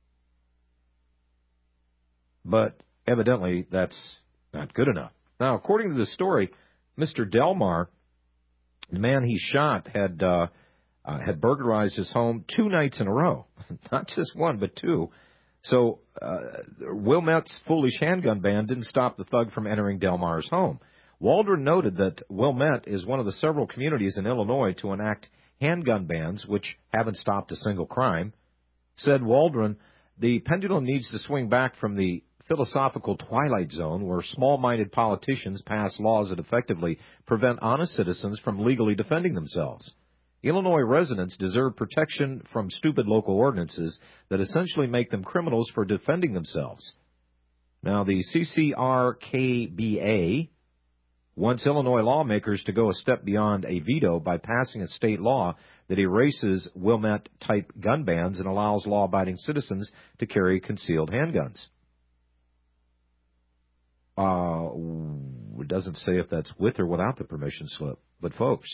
But evidently that's not good enough. Now, according to the story, Mister Delmar, the man he shot, had uh, uh, had burglarized his home two nights in a row. Not just one, but two. So uh, Wilmette's foolish handgun ban didn't stop the thug from entering Delmar's home. Waldron noted that Wilmette is one of the several communities in Illinois to enact handgun bans, which haven't stopped a single crime. Said Waldron, the pendulum needs to swing back from the philosophical twilight zone where small-minded politicians pass laws that effectively prevent honest citizens from legally defending themselves. Illinois residents deserve protection from stupid local ordinances that essentially make them criminals for defending themselves. Now, the C C R K B A wants Illinois lawmakers to go a step beyond a veto by passing a state law that erases Wilmette-type gun bans and allows law-abiding citizens to carry concealed handguns. Uh, it doesn't say if that's with or without the permission slip. But, folks,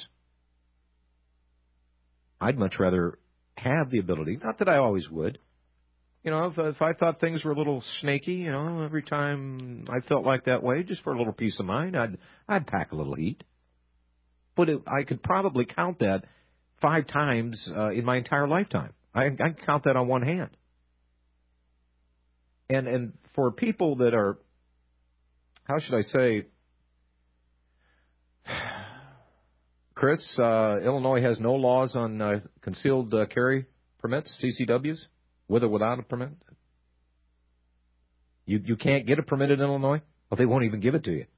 I'd much rather have the ability, not that I always would. You know, if, if I thought things were a little snaky, you know, every time I felt like that way, just for a little peace of mind, I'd I'd pack a little heat. But it, I could probably count that five times uh, in my entire lifetime. I, I can count that on one hand. And and for people that are, how should I say, Chris, uh, Illinois has no laws on uh, concealed uh, carry permits, C C Ws, with or without a permit. You you can't get a permit in Illinois? Well, they won't even give it to you.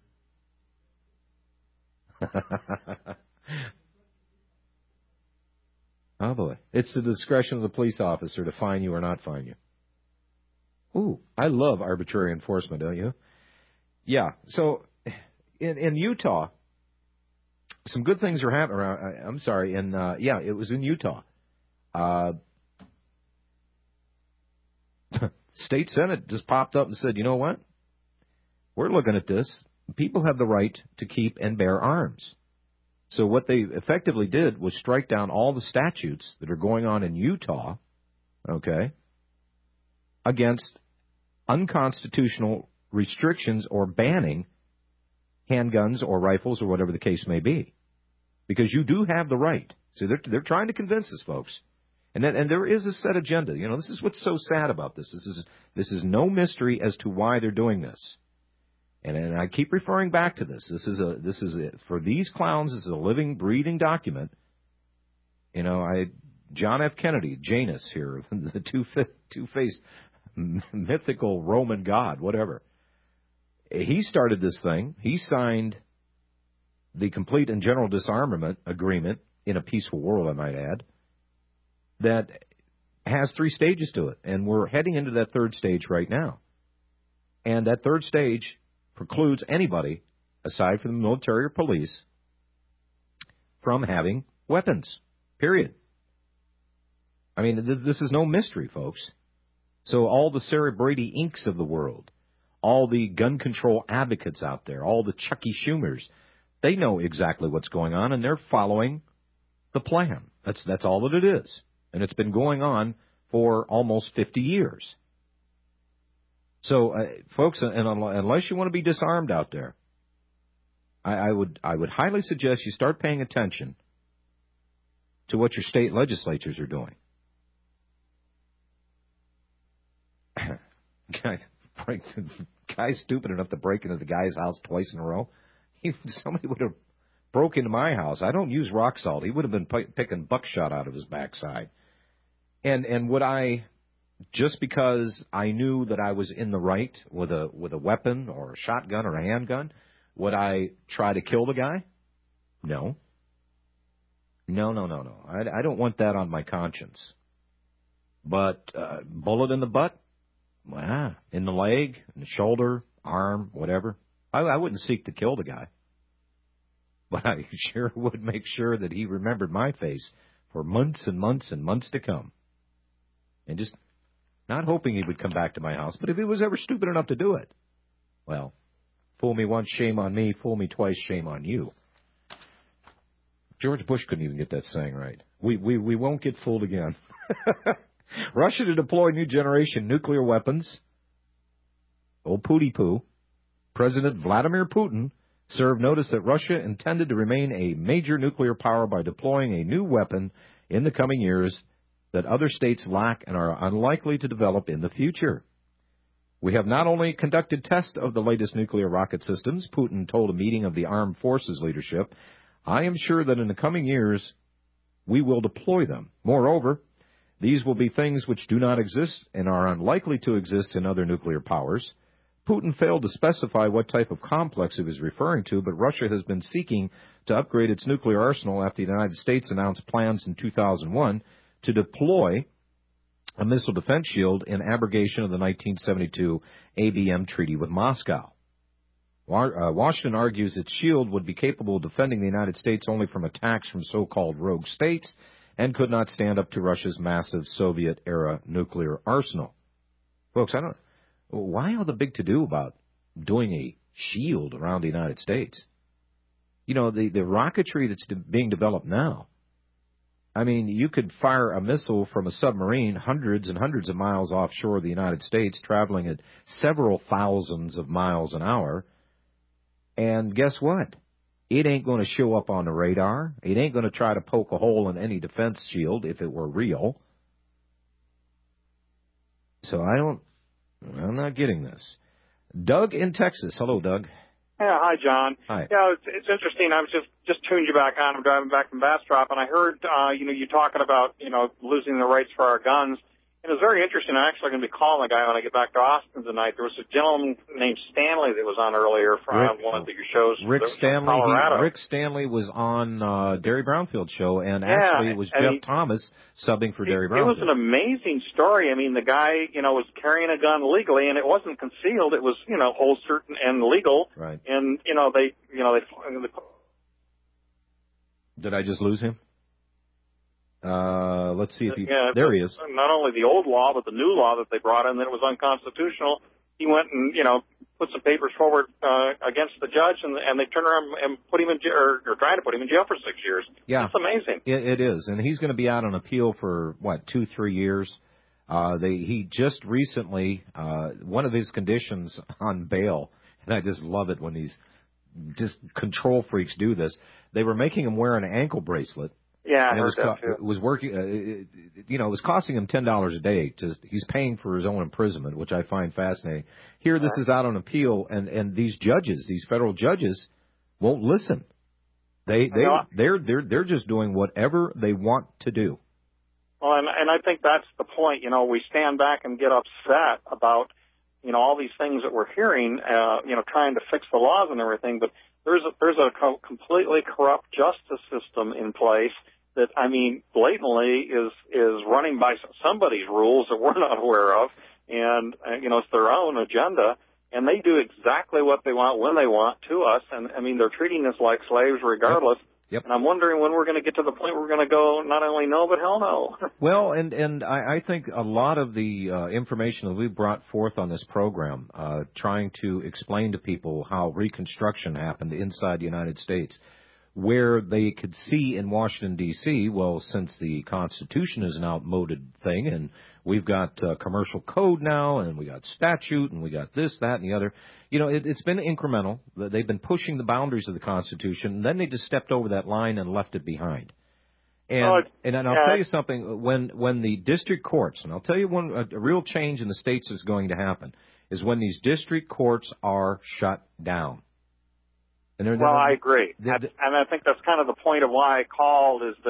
Oh, boy. It's the discretion of the police officer to fine you or not fine you. Ooh, I love arbitrary enforcement, don't you? Yeah, so in, in Utah, some good things are happening. I'm sorry, in, uh, yeah, it was in Utah. Uh, State Senate just popped up and said, you know what? We're looking at this. People have the right to keep and bear arms. So what they effectively did was strike down all the statutes that are going on in Utah, okay, against unconstitutional restrictions or banning handguns or rifles or whatever the case may be. Because you do have the right. So they're, they're trying to convince us, folks. And then, and there is a set agenda. You know, this is what's so sad about this. This is this is no mystery as to why they're doing this. And, and I keep referring back to this. This is a this is a, for these clowns. This is a living, breathing document. You know, I John F. Kennedy, Janus here, the two two-faced mythical Roman god, whatever. He started this thing. He signed the complete and general disarmament agreement in a peaceful world, I might add, that has three stages to it. And we're heading into that third stage right now. And that third stage precludes anybody, aside from the military or police, from having weapons, period. I mean, th- this is no mystery, folks. So all the Sarah Brady Incs of the world, all the gun control advocates out there, all the Chucky Schumers, they know exactly what's going on, and they're following the plan. That's that's all that it is. And it's been going on for almost fifty years. So, uh, folks, and unless you want to be disarmed out there, I, I would I would highly suggest you start paying attention to what your state legislatures are doing. Guy, break, guy stupid enough to break into the guy's house twice in a row. He, somebody would have broke into my house. I don't use rock salt. He would have been p- picking buckshot out of his backside. And and would I, just because I knew that I was in the right with a with a weapon or a shotgun or a handgun, would I try to kill the guy? No. No, no, no, no. I, I don't want that on my conscience. But uh, bullet in the butt, ah, in the leg, in the shoulder, arm, whatever. I, I wouldn't seek to kill the guy. But I sure would make sure that he remembered my face for months and months and months to come. And just not hoping he would come back to my house. But if he was ever stupid enough to do it, well, fool me once, shame on me. Fool me twice, shame on you. George Bush couldn't even get that saying right. We we, we won't get fooled again. Russia to deploy new generation nuclear weapons. Old pooty poo. President Vladimir Putin served notice that Russia intended to remain a major nuclear power by deploying a new weapon in the coming years that other states lack and are unlikely to develop in the future. We have not only conducted tests of the latest nuclear rocket systems, Putin told a meeting of the armed forces leadership, I am sure that in the coming years we will deploy them. Moreover, these will be things which do not exist and are unlikely to exist in other nuclear powers. Putin failed to specify what type of complex he was referring to, but Russia has been seeking to upgrade its nuclear arsenal after the United States announced plans in two thousand one to deploy a missile defense shield in abrogation of the nineteen seventy-two A B M treaty with Moscow. Washington argues its shield would be capable of defending the United States only from attacks from so-called rogue states and could not stand up to Russia's massive Soviet-era nuclear arsenal. Folks, I don't why all the big to-do about doing a shield around the United States? You know, the, the rocketry that's de- being developed now, I mean, you could fire a missile from a submarine hundreds and hundreds of miles offshore of the United States, traveling at several thousands of miles an hour, and guess what? It ain't going to show up on the radar. It ain't going to try to poke a hole in any defense shield if it were real. So I don't, I'm not getting this. Doug in Texas. Hello, Doug. Yeah, hi, John. Hi. Yeah, it's, it's interesting. I was just just tuned you back on. I'm driving back from Bastrop, and I heard, uh, you know, you talking about, you know, losing the rights for our guns. And it was very interesting. I'm actually going to be calling a guy when I get back to Austin tonight. There was a gentleman named Stanley that was on earlier from Rick, one of your shows. Rick Stanley. Colorado. He, Rick Stanley was on uh, Derry Brownfield show, and yeah, actually it was and Jeff he, Thomas subbing for it, Derry It Brownfield. was an amazing story. I mean, the guy, you know, was carrying a gun legally, and it wasn't concealed. It was, you know, holstered and legal. Right. And you know, they, you know, they. they Did I just lose him? Uh, let's see if he, yeah, there he is. Not only the old law, but the new law that they brought in that it was unconstitutional. He went and, you know, put some papers forward uh, against the judge, and, and they turned around and put him in jail, or, or tried to put him in jail for six years. Yeah. It's amazing. It, it is, and he's going to be out on appeal for, what, two, three years. Uh, they, he just recently, uh, one of his conditions on bail, and I just love it when these just control freaks do this, they were making him wear an ankle bracelet. Yeah, I and it heard was, that co- too. it was working. Uh, it, you know, it was costing him ten dollars a day. To, he's paying for his own imprisonment, which I find fascinating. Here, this is out on appeal, and, and these judges, these federal judges, won't listen. They they No, they're they're they're just doing whatever they want to do. Well, and, and I think that's the point. You know, we stand back and get upset about, you know, all these things that we're hearing, uh, you know, trying to fix the laws and everything, but there's a, there's a co- completely corrupt justice system in place that, I mean, blatantly is is running by somebody's rules that we're not aware of, and, uh, you know, it's their own agenda, and they do exactly what they want when they want to us, and, I mean, they're treating us like slaves regardless. Yep. Yep. And I'm wondering when we're going to get to the point where we're going to go, not only no, but hell no. Well, and, and I, I think a lot of the uh, information that we've brought forth on this program, uh, trying to explain to people how Reconstruction happened inside the United States, where they could see in Washington, D C, well, since the Constitution is an outmoded thing, and we've got uh, commercial code now, and we got statute, and we got this, that, and the other. You know, it, it's been incremental. They've been pushing the boundaries of the Constitution, and then they just stepped over that line and left it behind. And, Oh, and, and I'll yeah. tell you something, when, when the district courts, and I'll tell you one, a, a real change in the states is going to happen, is when these district courts are shut down. And they're, Well, they're, I agree. they're, That's, and I think that's kind of the point of why I called is that,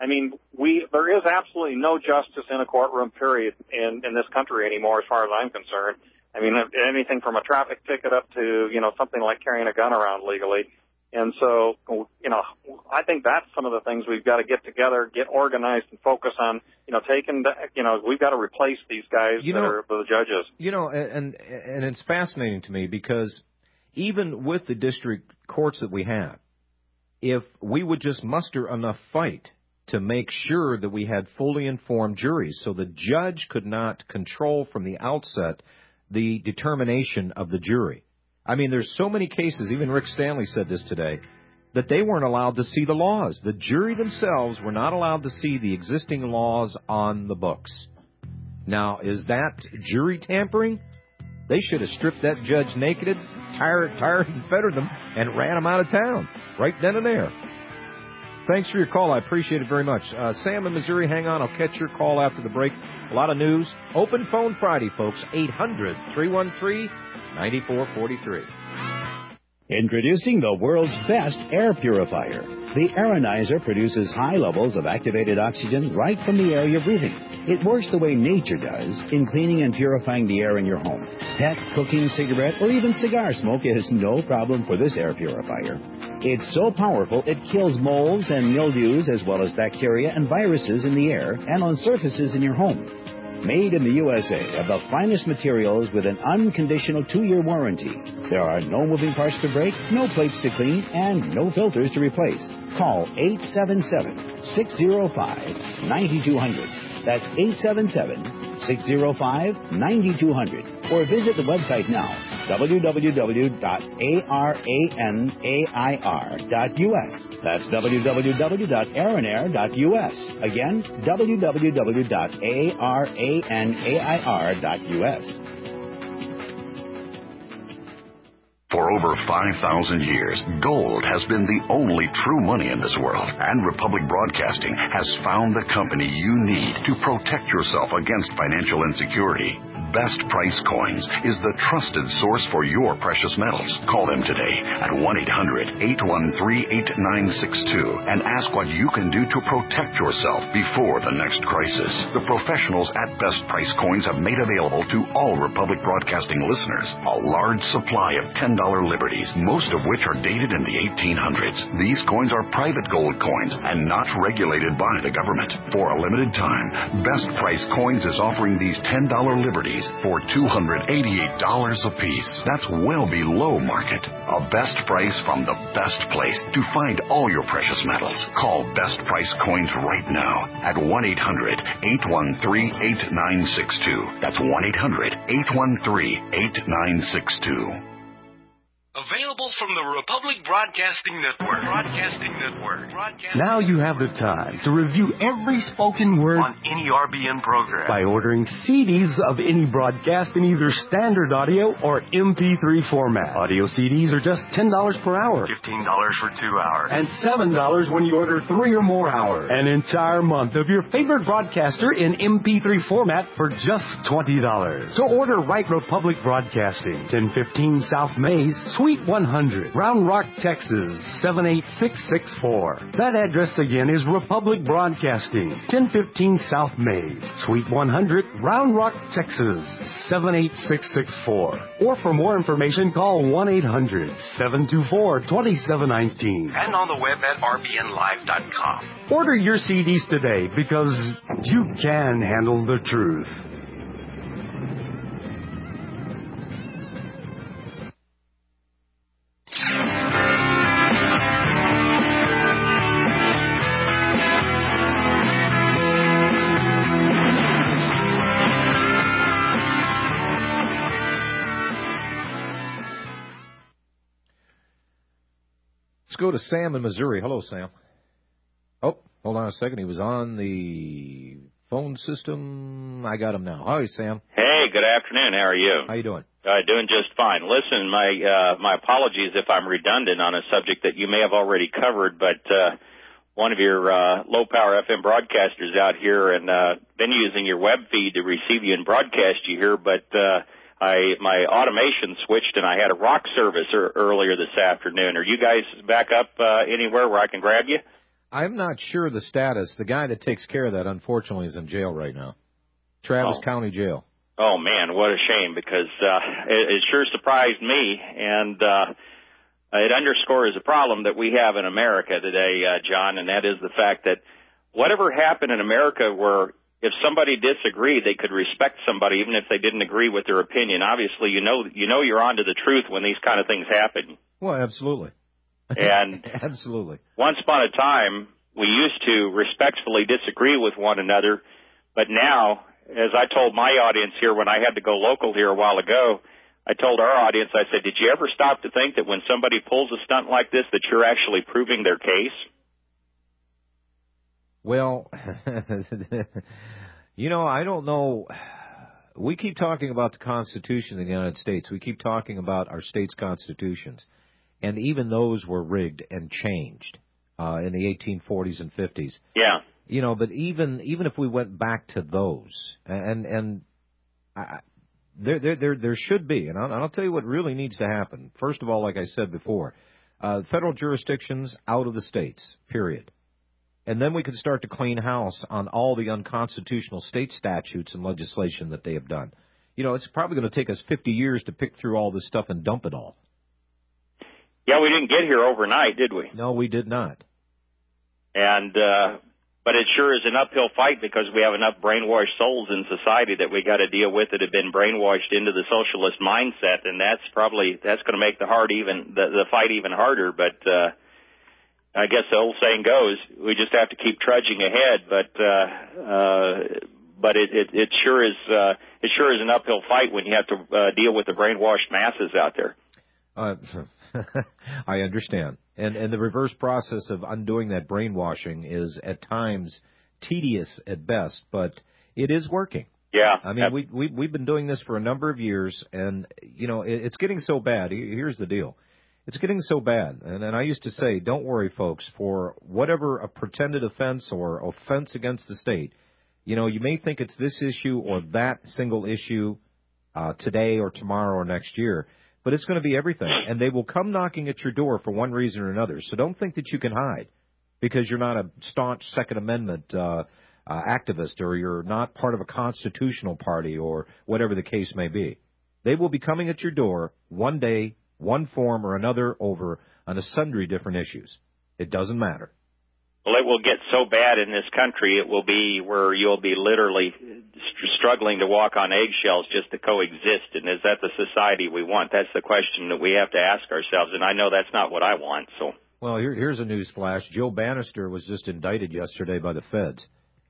I mean, we there is absolutely no justice in a courtroom, period, in, in this country anymore, as far as I'm concerned. I mean, anything from a traffic ticket up to, you know, something like carrying a gun around legally. And so, you know, I think that's some of the things we've got to get together, get organized, and focus on, you know, taking, the, you know, we've got to replace these guys you that know, are the judges. You know, and and it's fascinating to me because even with the district courts that we have, if we would just muster enough fight to make sure that we had fully informed juries so the judge could not control from the outset the determination of the jury. I mean, there's so many cases, even Rick Stanley said this today, that they weren't allowed to see the laws. The jury themselves were not allowed to see the existing laws on the books. Now, is that jury tampering? They should have stripped that judge naked, tired, tired and fettered them, and ran him out of town, right then and there. Thanks for your call. I appreciate it very much. Uh, Sam in Missouri, hang on. I'll catch your call after the break. A lot of news. Open phone Friday, folks. eight hundred, three one three, nine four four three. Introducing the world's best air purifier. The Aeronizer produces high levels of activated oxygen right from the air you're breathing. It works the way nature does in cleaning and purifying the air in your home. Pet, cooking, cigarette, or even cigar smoke is no problem for this air purifier. It's so powerful it kills molds and mildews as well as bacteria and viruses in the air and on surfaces in your home. Made in the U S A of the finest materials with an unconditional two-year warranty. There are no moving parts to break, no plates to clean, and no filters to replace. Call eight seven seven, six zero five, nine two zero zero. That's eight seven seven, six zero five, nine two zero zero. Or visit the website now, w w w dot aranair dot u s. That's w w w dot aranair dot u s. Again, w w w dot aranair dot u s. For over five thousand years, gold has been the only true money in this world, and Republic Broadcasting has found the company you need to protect yourself against financial insecurity. Best Price Coins is the trusted source for your precious metals. Call them today at one eight hundred, eight one three, eight nine six two and ask what you can do to protect yourself before the next crisis. The professionals at Best Price Coins have made available to all Republic Broadcasting listeners a large supply of ten dollar liberties, most of which are dated in the eighteen hundreds. These coins are private gold coins and not regulated by the government. For a limited time, Best Price Coins is offering these ten dollar liberties for two hundred eighty-eight dollars a piece. That's well below market. A best price from the best place to find all your precious metals. Call Best Price Coins right now at one eight hundred, eight one three, eight nine six two. That's one eight hundred, eight one three, eight nine six two. Available from the Republic Broadcasting Network. Broadcasting Network. Broadcasting Now you have the time to review every spoken word on any R B N program by ordering C Ds of any broadcast in either standard audio or M P three format. Audio C Ds are just ten dollars per hour. fifteen dollars for two hours. And seven dollars when you order three or more hours. An entire month of your favorite broadcaster in M P three format for just twenty dollars. So order right Republic Broadcasting, ten fifteen South Mays, Suite one hundred, Round Rock, Texas, seven eight six six four. That address again is Republic Broadcasting, ten fifteen South Mays, Suite one hundred, Round Rock, Texas, seven eight six six four. Or for more information, call one eight hundred, seven two four, two seven one nine. And on the web at r b n live dot com. Order your C Ds today because you can handle the truth. Let's go to Sam in Missouri. Hello, Sam. Oh, hold on a second. He was on the phone system. I got him now. Hi, Sam. Hey, good afternoon. How are you? How you doing? Uh, doing just fine. Listen, my uh, my apologies if I'm redundant on a subject that you may have already covered, but uh, one of your uh, low-power F M broadcasters out here and uh, been using your web feed to receive you and broadcast you here, but uh, I my automation switched and I had a rock service er- earlier this afternoon. Are you guys back up uh, anywhere where I can grab you? I'm not sure the status. The guy that takes care of that, unfortunately, is in jail right now. Travis Oh. County Jail. Oh, man, what a shame, because uh, it, it sure surprised me, and uh, it underscores a problem that we have in America today, uh, John, and that is the fact that whatever happened in America where if somebody disagreed, they could respect somebody even if they didn't agree with their opinion. Obviously, you know you know you're onto the truth when these kind of things happen. Well, absolutely. And absolutely. Once upon a time, we used to respectfully disagree with one another, but now, as I told my audience here when I had to go local here a while ago, I told our audience, I said, did you ever stop to think that when somebody pulls a stunt like this that you're actually proving their case? Well, you know, I don't know. We keep talking about the Constitution of the United States. We keep talking about our state's constitutions. And even those were rigged and changed uh, in the eighteen forties and fifties. Yeah. You know, but even even if we went back to those, and and I, there there there there should be, and I'll, I'll tell you what really needs to happen. First of all, like I said before, uh, federal jurisdictions out of the states, period. And then we could start to clean house on all the unconstitutional state statutes and legislation that they have done. You know, it's probably going to take us fifty years to pick through all this stuff and dump it all. Yeah, we didn't get here overnight, did we? No, we did not. And, uh, but it sure is an uphill fight because we have enough brainwashed souls in society that we got to deal with that have been brainwashed into the socialist mindset, and that's probably, that's going to make the hard even, the, the fight even harder, but, uh, I guess the old saying goes, we just have to keep trudging ahead, but, uh, uh, but it, it, it sure is, uh, it sure is an uphill fight when you have to, uh, deal with the brainwashed masses out there. Uh, I understand. And and the reverse process of undoing that brainwashing is at times tedious at best, but it is working. Yeah. I mean, we, we, we've been doing this for a number of years, and, you know, it, it's getting so bad. Here's the deal. It's getting so bad. And, and I used to say, don't worry, folks, for whatever a pretended offense or offense against the state, you know, you may think it's this issue or that single issue uh, today or tomorrow or next year, but it's going to be everything. And they will come knocking at your door for one reason or another. So don't think that you can hide because you're not a staunch Second Amendment uh, uh, activist or you're not part of a constitutional party or whatever the case may be. They will be coming at your door one day, one form or another over on a sundry different issues. It doesn't matter. Well, it will get so bad in this country, it will be where you'll be literally st- struggling to walk on eggshells just to coexist. And is that the society we want? That's the question that we have to ask ourselves. And I know that's not what I want. So, well, here, here's a news flash. Joe Bannister was just indicted yesterday by the feds.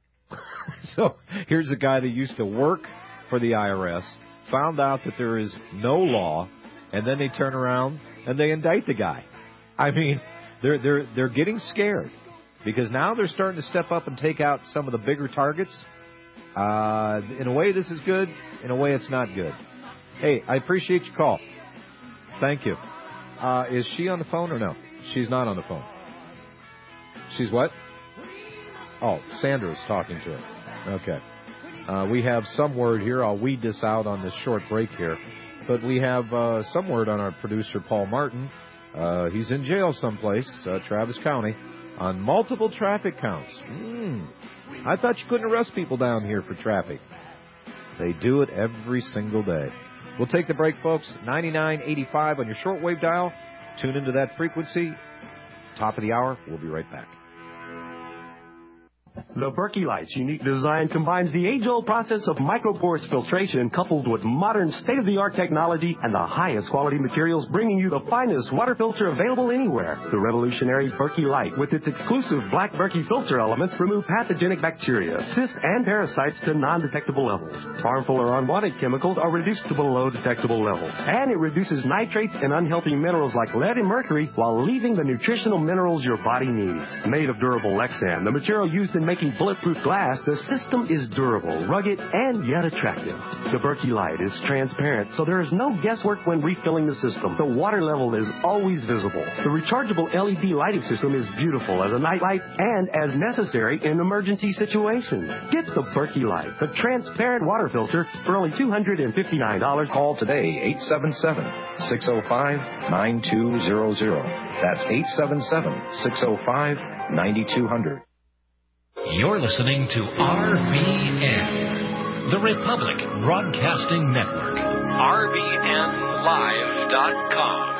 So here's a guy that used to work for the I R S, found out that there is no law, and then they turn around and they indict the guy. I mean, they're they're they're getting scared. Because now they're starting to step up and take out some of the bigger targets. Uh, in a way, this is good. In a way, it's not good. Hey, I appreciate your call. Thank you. Uh, is she on the phone or no? She's not on the phone. She's what? Oh, Sandra's talking to her. Okay. Uh, we have some word here. I'll weed this out on this short break here. But we have uh, some word on our producer, Paul Martin. Uh, he's in jail someplace, uh, Travis County, on multiple traffic counts. Mm. I thought you couldn't arrest people down here for traffic. They do it every single day. We'll take the break, folks. ninety-nine eighty-five on your shortwave dial. Tune into that frequency. Top of the hour. We'll be right back. The Berkey Light's unique design combines the age-old process of microporous filtration coupled with modern state-of-the-art technology and the highest quality materials, bringing you the finest water filter available anywhere. The revolutionary Berkey Light, with its exclusive black Berkey filter elements, remove pathogenic bacteria, cysts, and parasites to non-detectable levels. Harmful or unwanted chemicals are reduced to below detectable levels. And it reduces nitrates and unhealthy minerals like lead and mercury while leaving the nutritional minerals your body needs. Made of durable Lexan, the material used in making bulletproof glass, the system is durable, rugged, and yet attractive. The Berkey Light is transparent, so there is no guesswork when refilling the system. The water level is always visible. The rechargeable L E D lighting system is beautiful as a night light and as necessary in emergency situations. Get the Berkey Light, the transparent water filter, for only two hundred fifty-nine dollars. Call today, eight seven seven, six oh five, nine two zero zero. That's eight seven seven, six oh five, ninety-two hundred. You're listening to R B N, the Republic Broadcasting Network. R B N live dot com.